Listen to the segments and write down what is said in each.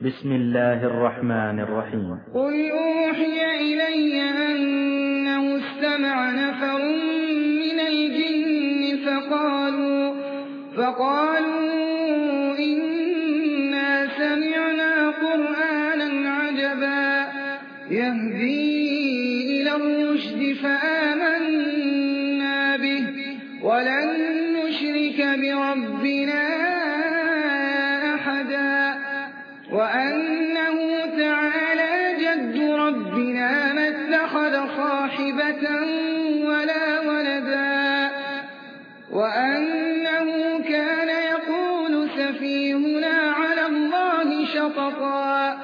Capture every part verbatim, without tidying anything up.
بسم الله الرحمن الرحيم. قل أوحي إلي أنه استمع نفر من الجن فقالوا, فقالوا إنا سمعنا قرآنا عجبا يهدي إلى الرشد فآمنا به ولن نشرك بربنا أحدا وأنه تعالى جد ربنا ما اتخذ صاحبة ولا ولدا وأنه كان يقول سفيهنا على الله شططا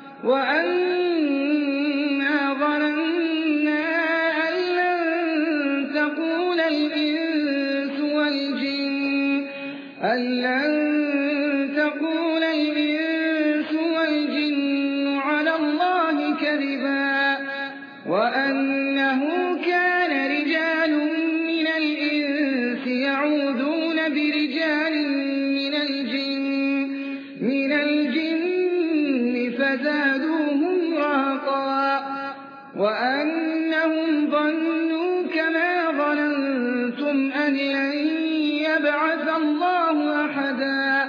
وأنا ظننا أن لن تقول الإنس والجن أن لن تقول الإنس والجن على الله كذبا وأنه كان رجال من الإنس يعوذون برجال من الجن من الجن فزادوهم رهقا وأنهم ظنوا كما ظننتم أن لن يبعث الله أحدا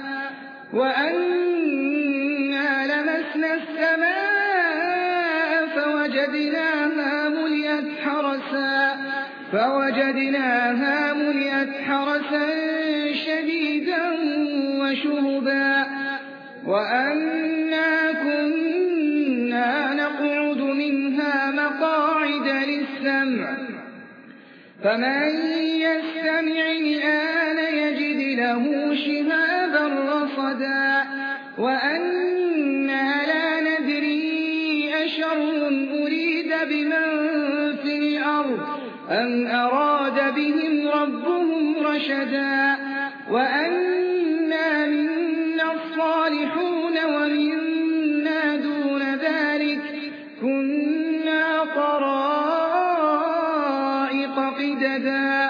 وأنا لمسنا السماء فوجدناها ملئت حرسا فوجدناها ملئت حرسا شديدا وشهبا وأنا كنا نقعد منها مقاعد للسمع فمن يستمع الآن يجد له شهابا رصدا وأنا لا ندري أشر أريد بمن في الأرض أم أراد بهم ربهم رشدا وأنا منا الصالحون ومنا دون ذلك كنا طرائق قددا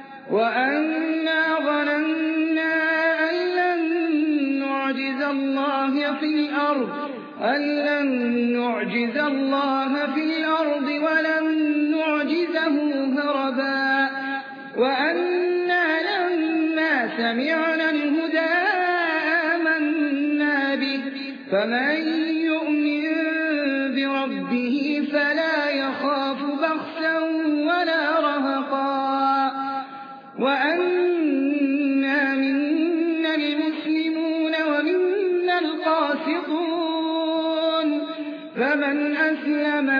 وأنا ظننا أن لن نعجز الله في الأرض أن لن نعجز الله في الأرض ولن نعجزه هربا وأنا لما سمعنا الهدى آمنا به فمن يؤمن بربه فلا يخاف بخسا ولا رهقا وأنا منا المسلمون ومنا القاسطون فمن أسلم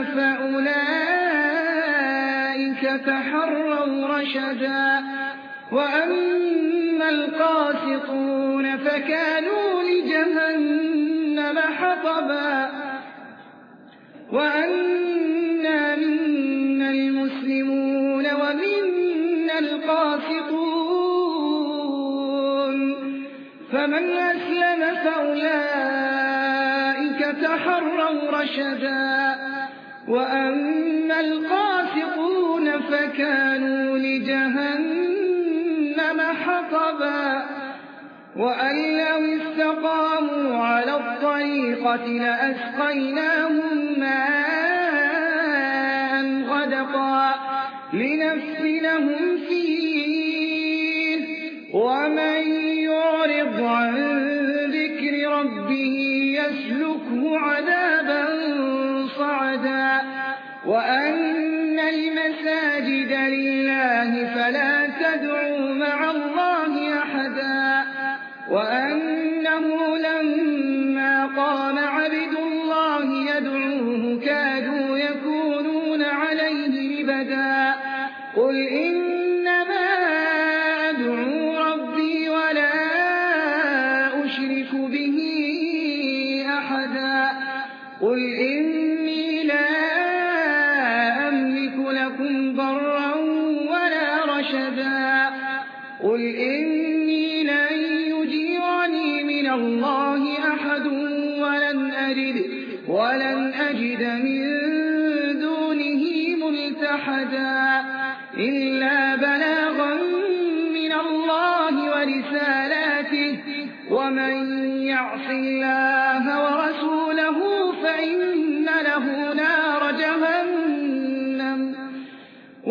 فأولئك تحروا رشدا وأما القاسطون فكانوا لجهنم حطبا وأنا منا المسلمون ومنا القاسطون فمن أسلم فأولئك تحروا رشدا وأما القاسطون فكانوا لجهنم حطبا وأن لو استقاموا على الطريقة لأسقيناهم ماء غدقا لنفتنهم فيه ومن يعرض عن ذكر ربه يسلكه عذابا صعدا وأن المساجد لله فلا تدعوا مع الله أحدا وأنه لما قام عبد الله يدعوه كادوا يكونون عليه لبدا قل إنما أدعو ربي ولا أشرك به أحدا قل إني لا أملك لكم ضرا ولا رشدا قل إني لن يجيرني من الله أحد ولن أجد, ولن أجد من دونه ملتحدا إلا بلاغا من الله ورسالاته ومن يعص الله ورسوله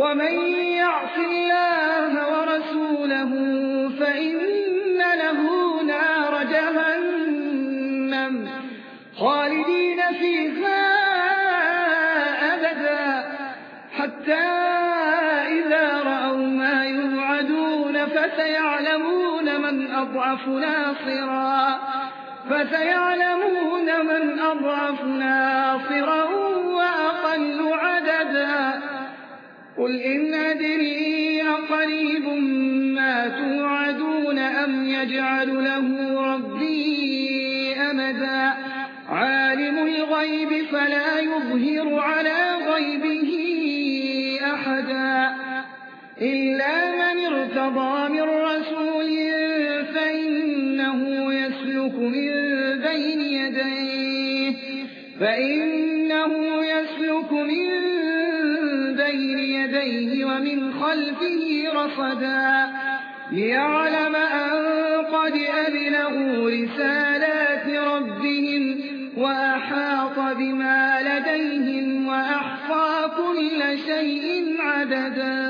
ومن يعص الله ورسوله فإن له نار جهنم خالدين فيها أبدا حتى إذا رأوا ما يوعدون فسيعلمون من أضعف ناصرا فسيعلمون من أضعف ناصرا وأقل عددا قل إن أدري أقريب ما توعدون أم يجعل له ربي أمدا عالم الغيب فلا يظهر على غيبه أحدا إلا من ارتضى من رسول فإنه يسلك من بين يديه فإنه يسلك من بين يديه ومن خلفه رصدا ليعلم أن قد أبلغوا رسالات ربهم وأحاط بما لديهم وأحصى كل شيء عددا